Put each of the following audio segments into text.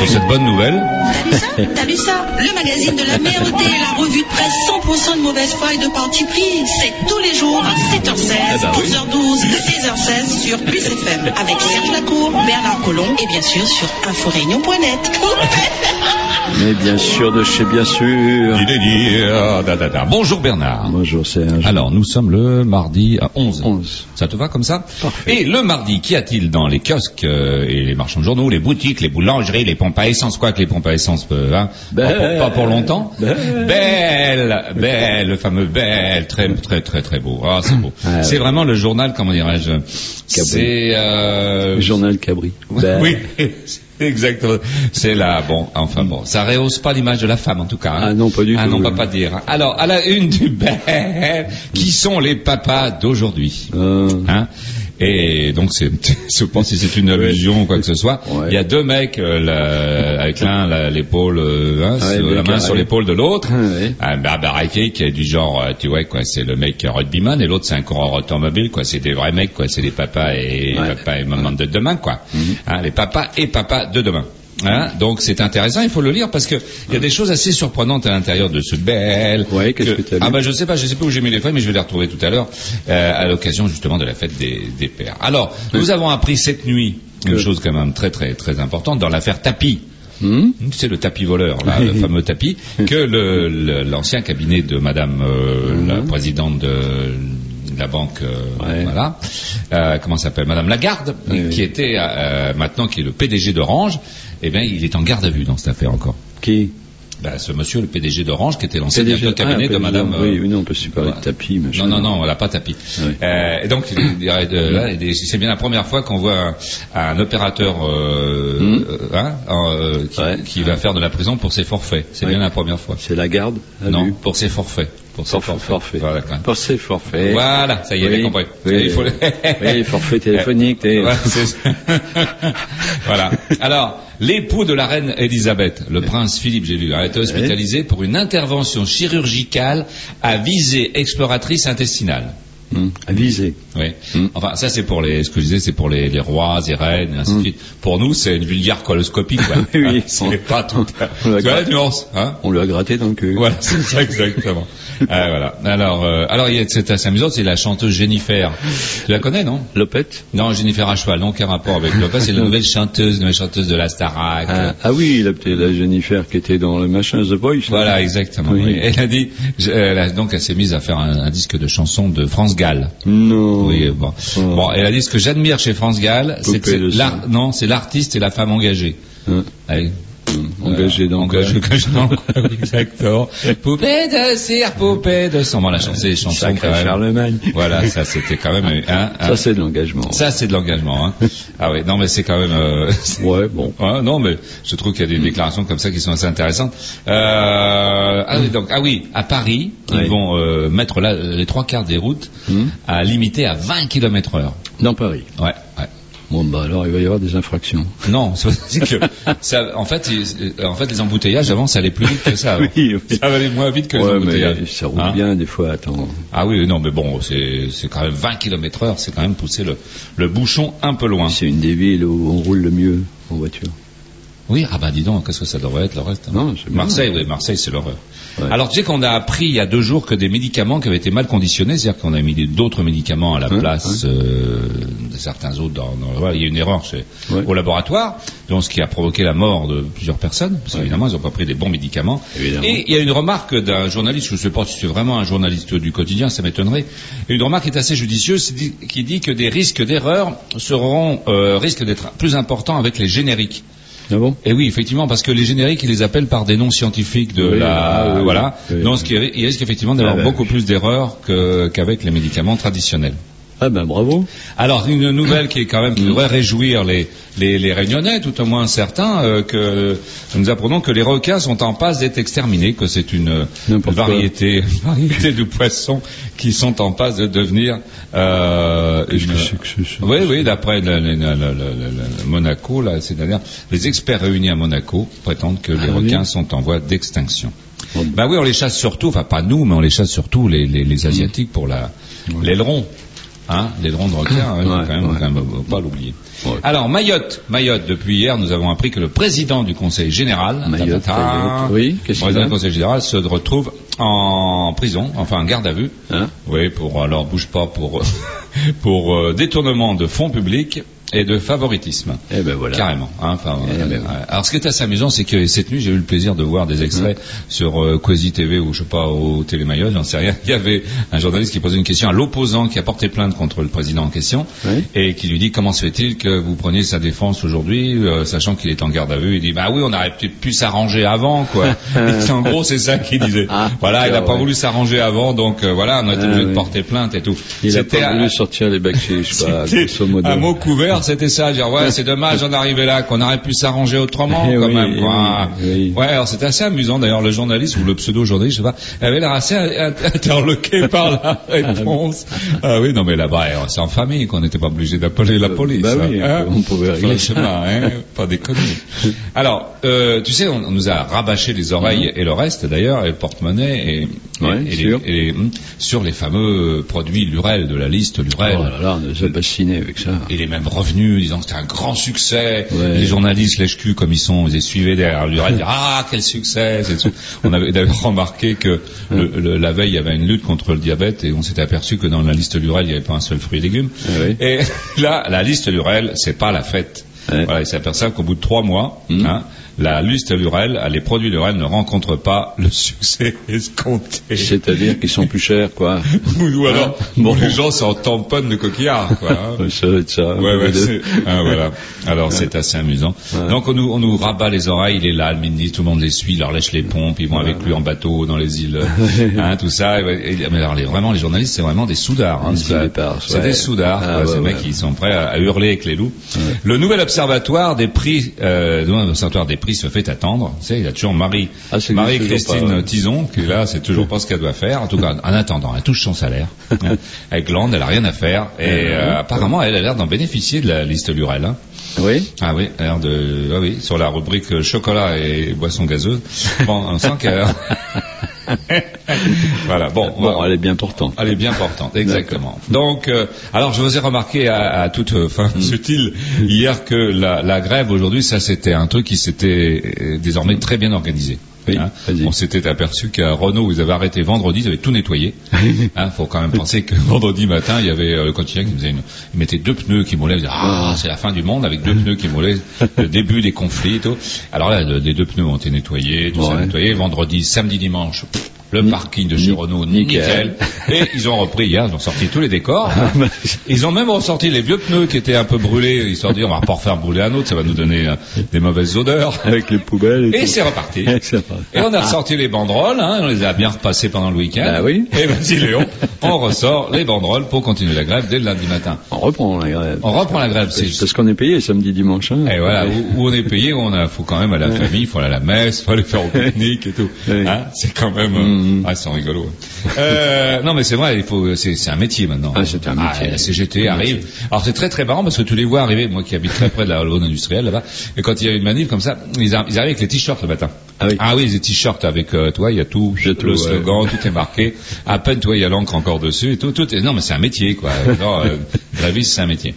sur cette bonne nouvelle. T'as vu ça? Le magazine de la merde et la revue de presse 100% de mauvaise foi et de parti pris. C'est tous les jours à 7h16, 12h12 et 16h16 sur Plus FM avec Serge Lacour, Bernard Collomb et bien sûr sur inforéunion.net. Mais bien sûr de chez bien sûr. Bonjour Bernard. Bonjour Serge. Alors nous sommes le mardi à 11. 11. Ça te va comme ça? Parfait. Et le mardi, qu'y a-t-il dans les kiosques et les marchands de journaux, les boutiques, les boulangeries, les pompes à essence, quoi que les pompes à essence, pas pour longtemps. Belle, le fameux Belle, très beau. Ah, c'est beau. Ah, c'est vraiment le journal, comment dirais-je? C'est le journal Cabri. Oui. Exactement. C'est là, ça rehausse pas l'image de la femme en tout cas. Hein. Ah non, pas du tout. Ah non, on va pas dire. Alors, à la une du Belle, qui sont les papas d'aujourd'hui? Hein? Et donc, je pense que c'est une allusion ou quoi que ce soit. Ouais. Il y a deux mecs, avec l'un l'épaule, la main sur l'épaule de l'autre. Ouais. Un barbaraqué qui est du genre, tu vois, quoi, c'est le mec rugbyman, et l'autre c'est un coureur automobile, quoi. C'est des vrais mecs, quoi. C'est les papas et maman de demain, quoi. Hein, les papas et papas de demain. Hein, donc c'est intéressant, il faut le lire parce que il y a des choses assez surprenantes à l'intérieur de ce Belle. Ouais, qu'est-ce que tu as lu? Je sais pas où j'ai mis les feuilles, mais je vais les retrouver tout à l'heure à l'occasion justement de la fête des pères. Alors, nous avons appris cette nuit une chose quand même très très très importante dans l'affaire Tapie. C'est le tapis voleur, là, le fameux tapis, que l'ancien cabinet de Madame la présidente de la banque, comment ça s'appelle, Madame Lagarde, qui était maintenant qui est le PDG d'Orange. Eh bien, il est en garde à vue dans cette affaire encore. Qui? Ce monsieur, le PDG d'Orange, qui était l'ancien directeur de cabinet de Madame... Oui, non, on peut se parler de tapis. Machin. Non, on n'a pas tapis. Et donc, c'est bien la première fois qu'on voit un opérateur qui va faire de la prison pour ses forfaits. C'est bien la première fois. C'est Lagarde? Non, pour ses forfaits. Pour ses forfaits. Voilà, pour ses forfaits. Voilà, ça y est, j'ai compris. Oui, forfait téléphonique. Voilà. Alors, l'époux de la reine Elisabeth, le prince Philippe, j'ai lu, a été hospitalisé pour une intervention chirurgicale à visée exploratrice intestinale. À viser. Oui. Enfin, ça c'est pour ce que je disais, c'est pour les rois et reines, et ainsi de suite. Pour nous, c'est une vulgaire coloscopie, quoi. Oui. C'est pas tout. Tu vois la nuance, hein? On lui a gratté dans le cul. Voilà, c'est ça exactement. Voilà. Alors, c'est assez amusant, c'est la chanteuse Jennifer. Tu la connais, non? Lopez? Non, Jennifer à cheval, non, aucun rapport avec Lopez. C'est la nouvelle chanteuse de la Starac. Oui, la Jennifer qui était dans le machin The Voice. Voilà, exactement. Oui. Elle a dit, elle s'est mise à faire un disque de chansons de France Gall. Non. Oui, bon. Bon, elle a dit ce que j'admire chez France Gall, c'est l'artiste et la femme engagée. Engagé dans exactement. Poupée de cire, poupée de sang. Bon, la chanson, les chansons Sacré Charlemagne. Voilà, ça c'était quand même ça c'est de l'engagement. Ça c'est de l'engagement, hein. Ah oui, non mais c'est quand même ouais, bon. Non mais je trouve qu'il y a des déclarations comme ça qui sont assez intéressantes. Donc à Paris, ils vont mettre là les 3/4 des routes à limiter à 20 km/h. Dans Paris. Ouais. Bon, alors il va y avoir des infractions. Non, c'est que en fait, les embouteillages avant, ça allait plus vite que ça. Oui. Ça allait moins vite que les embouteillages. Mais ça roule bien des fois. Attends. Ah oui, non, mais bon, c'est quand même 20 km/h, c'est quand même pousser le bouchon un peu loin. C'est une des villes où on roule le mieux en voiture. Oui, dis donc, qu'est-ce que ça devrait être le reste? Non, Marseille, c'est l'horreur. Ouais. Alors, tu sais qu'on a appris il y a 2 jours que des médicaments qui avaient été mal conditionnés, c'est-à-dire qu'on a mis d'autres médicaments à la place de certains autres. Il y a une erreur au laboratoire, donc ce qui a provoqué la mort de plusieurs personnes, parce qu'évidemment, ils n'ont pas pris des bons médicaments. Évidemment. Et il y a une remarque d'un journaliste, je ne sais pas si c'est vraiment un journaliste du quotidien, ça m'étonnerait, une remarque qui est assez judicieuse, qui dit que des risques d'erreur risquent d'être plus importants avec les génériques. Ah bon? Et oui, effectivement, parce que les génériques, ils les appellent par des noms scientifiques voilà. Donc, il risque effectivement d'avoir beaucoup plus d'erreurs qu'avec les médicaments traditionnels. Ah ben bravo. Alors une nouvelle qui devrait réjouir les Réunionnais, tout au moins certains, que nous apprenons que les requins sont en passe d'être exterminés, que c'est une variété de poissons qui sont en passe de devenir. Oui, d'après Monaco, là, c'est-à-dire les experts réunis à Monaco prétendent que les requins sont en voie d'extinction. Ben oui, on les chasse surtout, enfin pas nous, mais on les chasse surtout les Asiatiques pour l'aileron. l'aileron de requin, quand même pas l'oublier. Ouais. Alors Mayotte, depuis hier, nous avons appris que le président du Conseil général, Mayotte, oui, le président du Conseil général se retrouve en prison, enfin en garde à vue. Oui, bouge pas pour détournement de fonds publics et de favoritisme. Eh ben voilà. Carrément. Alors ce qui est assez amusant, c'est que cette nuit, j'ai eu le plaisir de voir des extraits sur Quasi TV ou je sais pas, au Télé Mayotte, j'en sais rien. Il y avait un journaliste qui posait une question à l'opposant qui a porté plainte contre le président en question et qui lui dit comment se fait-il que vous preniez sa défense aujourd'hui, sachant qu'il est en garde à vue. Il dit bah oui, on aurait peut-être pu s'arranger avant, quoi. Et en gros, c'est ça qu'il disait. Il n'a pas voulu s'arranger avant, donc voilà, on a été obligé de porter plainte et tout. Il n'a pas voulu sortir les bakchiches, grosso modo. Un mot couvert. C'était ça, dire c'est dommage d'en arriver là, qu'on aurait pu s'arranger autrement quand même. Quoi. Ouais, alors c'était assez amusant d'ailleurs, le journaliste ou le pseudo-journaliste, je sais pas, avait l'air assez interloqué par la réponse. Oui, non mais là-bas, c'est en famille qu'on n'était pas obligé d'appeler la police. On pouvait régler. Pas déconner. Alors, tu sais, on nous a rabâché les oreilles et le reste d'ailleurs, et le porte-monnaie sur les fameux produits Lurel, de la liste Lurel. Oh là là, on nous a bassinés avec ça. Et les mêmes revenus, disant que c'était un grand succès. Les journalistes lèche-cul comme ils sont, ils les suivaient derrière Lurel, dire quel succès. On avait d'ailleurs remarqué que la veille il y avait une lutte contre le diabète et on s'était aperçu que dans la liste Lurel il n'y avait pas un seul fruit et légumes. Et là, la liste Lurel, c'est pas la fête. Voilà, ils s'aperçoivent qu'au bout de 3 mois, la liste Lurel, les produits Lurel ne rencontrent pas le succès escompté. C'est-à-dire qu'ils sont plus chers, quoi. Ou alors, les gens s'en tamponnent de coquillards, quoi. Ça va être ça. Voilà. Alors, c'est assez amusant. Donc, on nous rabat les oreilles, il est là, le ministre, tout le monde les suit, il leur lèche les pompes, ils vont avec lui en bateau dans les îles, tout ça. Mais alors, vraiment, les journalistes, c'est vraiment des soudards. C'est des soudards, ces mecs qui sont prêts à hurler avec les loups. Le nouvel observatoire des prix, se fait attendre. Tu sais, il y a toujours Marie-Christine Tison qui est là, c'est toujours pas ce qu'elle doit faire. En tout cas, en attendant, elle touche son salaire. Avec Land, elle a rien à faire. Et apparemment, elle a l'air d'en bénéficier de la liste Lurel. Oui. Ah oui, elle a l'air sur la rubrique chocolat et boissons gazeuses. Bon, on sent qu'elle. Voilà. Bon, elle est bien portante. Elle est bien portante, exactement. Donc, alors je vous ai remarqué à toute fin subtile hier que la grève aujourd'hui, ça c'était un truc qui s'était désormais très bien organisé. Oui, on s'était aperçu qu'à Renault, ils avaient arrêté vendredi, ils avaient tout nettoyé. Faut quand même penser que vendredi matin, il y avait le quotidien qui ils mettaient 2 pneus qui moulaient, ils disaient, c'est la fin du monde avec 2 pneus qui moulaient, le début des conflits et tout. Alors là, les 2 pneus ont été nettoyés, tout ça nettoyé. Vendredi, samedi, dimanche, le parking de chez Renault, nickel. Et ils ont repris hier, ils ont sorti tous les décors. Ils ont même ressorti les vieux pneus qui étaient un peu brûlés, histoire de dire, on va pas refaire brûler un autre, ça va nous donner des mauvaises odeurs. Avec les poubelles et c'est reparti. Et on a ressorti les banderoles, on les a bien repassées pendant le week-end. Et vas-y Léon, on ressort les banderoles pour continuer la grève dès le lundi matin. On reprend la grève. C'est parce qu'on est payé samedi, dimanche. Et voilà, où on est payé, faut quand même à la famille, il faut aller à la messe, il faut aller faire au pique-nique et tout. C'est quand même... c'est rigolo. Non, mais c'est vrai, c'est un métier maintenant. C'est un métier. La CGT arrive. Alors c'est très très marrant parce que tu les vois arriver, moi qui habite très près de la zone industrielle là-bas, et quand il y a une manif comme ça, ils arrivent avec les t-shirts le matin. Les t-shirts avec, il y a tout, le slogan, tout est marqué. À peine, il y a l'encre encore dessus et tout est, non, mais c'est un métier, quoi. Gréviste, c'est un métier.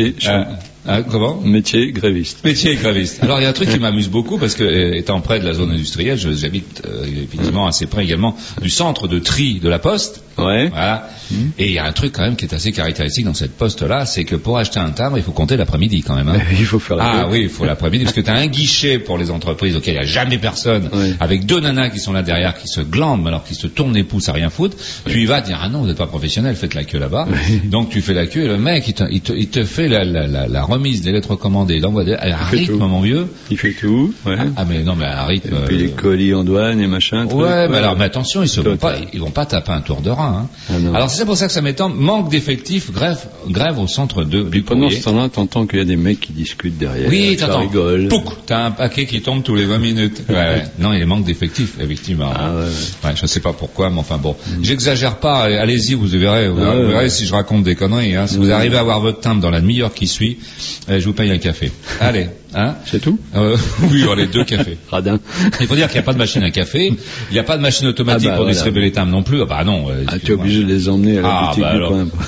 Comment? Métier gréviste. Métier gréviste. Alors il y a un truc qui m'amuse beaucoup parce que étant près de la zone industrielle, j'habite effectivement assez près également du centre de tri de la Poste. Voilà. Et il y a un truc quand même qui est assez caractéristique dans cette poste-là, c'est que pour acheter un timbre, il faut compter l'après-midi quand même. Il faut faire il faut l'après-midi parce que tu as un guichet pour les entreprises auquel il n'y a jamais personne, avec 2 nanas qui sont là derrière, qui se glandent alors qu'ils se tournent les pouces à rien foutre. Tu y vas dire non, vous n'êtes pas professionnel, faites la queue là-bas. Donc tu fais la queue et le mec il te fait la remise des lettres commandées, l'envoi à un rythme, mon vieux. Il fait tout. Mais non, mais à un rythme. Et puis les colis en douane et machin. Mais attention, ils vont pas taper un tour de rein. Alors c'est pour ça que ça m'étonne. Manque d'effectifs, grève au centre du courrier. Pendant ce temps-là, t'entends qu'il y a des mecs qui discutent derrière. Oui, t'entends. Rigole. T'as un paquet qui tombe tous les 20 minutes. Non, il y a manque d'effectifs, effectivement. Je sais pas pourquoi, mais enfin bon. J'exagère pas. Allez-y, vous verrez si je raconte des conneries. Si vous arrivez à avoir votre timbre dans la demi-heure qui suit, je vous paye un café. Allez. C'est tout? Oui, les 2 cafés. Radin. Il faut dire qu'il n'y a pas de machine à café, il n'y a pas de machine automatique pour distribuer les timbres non plus. Non. Tu es obligé de les emmener à la boutique du coin.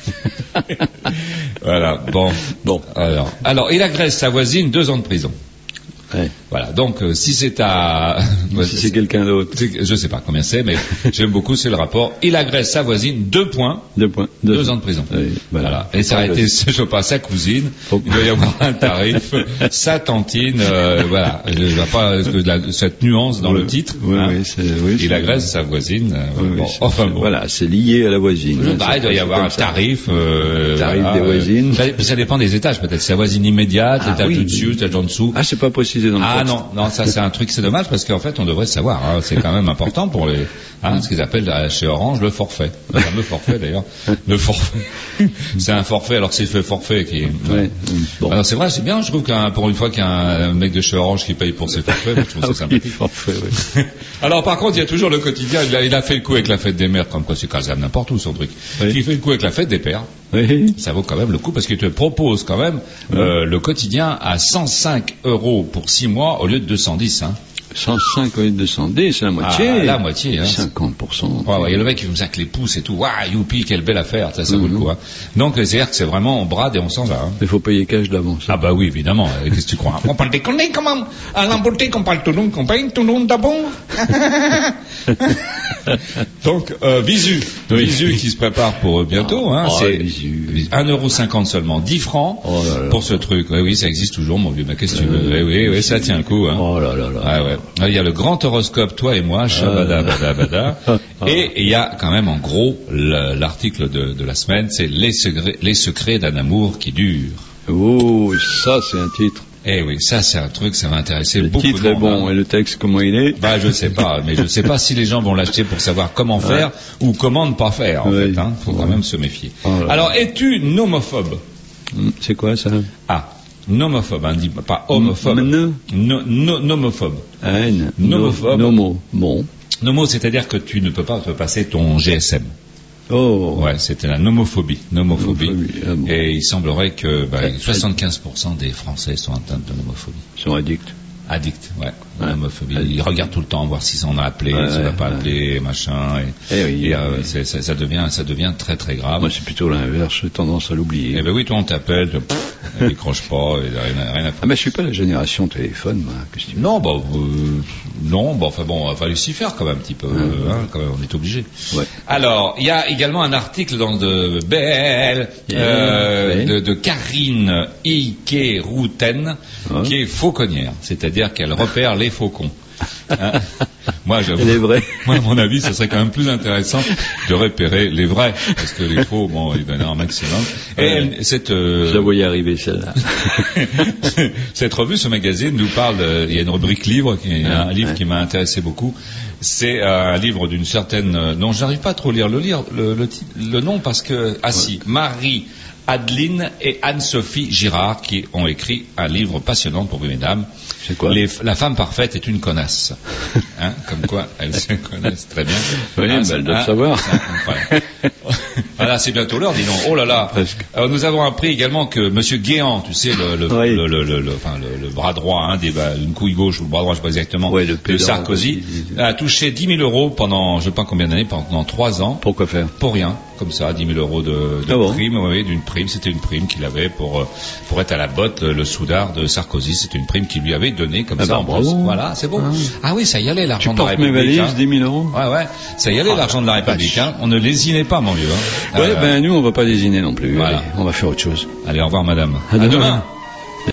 Voilà, bon. Alors, et la Grèce, sa voisine, 2 ans de prison. Ouais. Voilà, donc si c'est si c'est quelqu'un d'autre, je sais pas combien c'est, mais j'aime beaucoup, c'est le rapport. Et la Grèce, sa voisine, 2 points, 2 ans de prison. Oui, voilà. Et ça a été, je sais pas, sa cousine, il doit y avoir un tarif, sa tantine, voilà. Je vois pas cette nuance dans le titre. Oui, hein. oui, et la Grèce, sa voisine. Bon. Voilà, c'est lié à la voisine. Il doit y avoir un tarif. Tarif des voisines. Ça dépend des étages, peut-être. C'est la voisine immédiate, l'étage au-dessus, l'étage en dessous. Ah, c'est pas précisé dans le texte. Non, ça c'est un truc, c'est dommage parce qu'en fait on devrait savoir. Hein, c'est quand même important pour les, ce qu'ils appellent chez Orange le forfait. Le fameux forfait d'ailleurs. Le forfait. C'est un forfait. Alors c'est le forfait qui est. Ouais. Bon. Alors c'est vrai, c'est bien. Je trouve pour une fois qu'il y a un mec de chez Orange qui paye pour ses forfaits, je trouve ça sympathique. Forfait, oui. Alors par contre, il y a toujours le quotidien. Il a fait le coup avec la fête des mères, comme quoi c'est quand même n'importe où son truc. Oui. Il fait le coup avec la fête des pères. Oui. Ça vaut quand même le coup parce qu'il te propose quand même le quotidien à 105 € pour 6 mois au lieu de 210. Hein. 105 au lieu de 210, c'est la moitié. La moitié. Hein. 50%. Ouais, et le mec il me sac les pouces et tout. Waouh, youpi, quelle belle affaire. Ça vaut le coup. Hein. Donc c'est-à-dire que c'est vraiment on brade et on s'en va. Hein. Il faut payer cash d'avance. Ah bah oui, évidemment. Qu'est-ce que tu crois? On parle des conneries comment? À l'emporter qu'on parle tout le monde, qu'on paye tout le monde d'abord. Donc Visu qui se prépare pour bientôt. Hein, c'est 1,50 € seulement, 10 francs pour ce truc. Oui, ça existe toujours, mon vieux. Mais qu'est-ce que tu veux? Oui, ça tient le coup. Hein. Oh là là là. Ah, ouais. Il y a le grand horoscope, toi et moi, shabada bada bada. Et il y a quand même en gros l'article de la semaine, c'est les secrets d'un amour qui dure. Oh, ça c'est un titre. Eh oui, ça c'est un truc, ça va intéresser beaucoup de monde. Le titre est bon, et le texte comment il est? Bah je sais pas, mais je sais pas si les gens vont l'acheter pour savoir comment faire ou comment ne pas faire en fait. Hein. Faut quand même se méfier. Alors, es-tu nomophobe? C'est quoi ça? Ah. Nomophobe, hein, dit pas homophobe. Nomophobe. Nomophobe. Bon. Nomo, c'est-à-dire que tu ne peux pas te passer ton GSM. Oh. Ouais, c'était la nomophobie. Ah bon. Et il semblerait que 75% des Français sont atteints de nomophobie. Ils sont addicts. Addict, ouais. L'homophobie. Ils regardent tout le temps voir si on a appelé, si on n'a pas appelé, machin. Ça devient très très grave. Moi, c'est plutôt l'inverse. J'ai tendance à l'oublier. Eh ben oui, toi on t'appelle, tu décroche pas, rien à faire. Ah mais je suis pas la génération téléphone, moi. Non, enfin bon, il va falloir s'y faire quand même un petit peu. Quand même, on est obligé. Ouais. Alors, il y a également un article dans de BL de Karine Ikerouten qui est fauconnière, c'est-à-dire qu'elle repère les faucons. Hein? Moi, les vrais. Moi, à mon avis, ce serait quand même plus intéressant de repérer les vrais, parce que les faux, il y en a un maximum. Et je la voyais arriver celle-là. Cette revue, ce magazine, nous parle. Il y a une rubrique livre, qui est un livre qui m'a intéressé beaucoup. C'est un livre d'une certaine. Non, j'arrive pas à trop lire le nom parce que Marie Adeline et Anne-Sophie Girard qui ont écrit un livre passionnant pour vous, mesdames. C'est quoi? La femme parfaite est une connasse. Hein, comme quoi, elles se connaissent très bien. Oui, elles doivent savoir. Voilà, c'est bientôt l'heure, dis donc. Oh là là. Alors, nous avons appris également que Monsieur Guéant, tu sais, le bras droit, une couille gauche ou le bras droit, je sais pas exactement, de Sarkozy, a touché 10 000 € pendant, je sais pas combien d'années, pendant 3 ans. Pourquoi faire? Pour rien. Comme ça, 10 000 € de prime, d'une prime. C'était une prime qu'il avait pour être à la botte, le soudard de Sarkozy. C'était une prime qu'il lui avait donnée comme ça. Bravo. Voilà, c'est bon. Ah oui, ça y allait, l'argent de la République. Tu portes mes valises, 10 000 €? Ouais, ça y allait, l'argent de la République. Hein. On ne lésinait pas, mon vieux. Hein. Nous, on va pas lésiner non plus. Voilà. Allez, on va faire autre chose. Allez, au revoir, madame. À demain.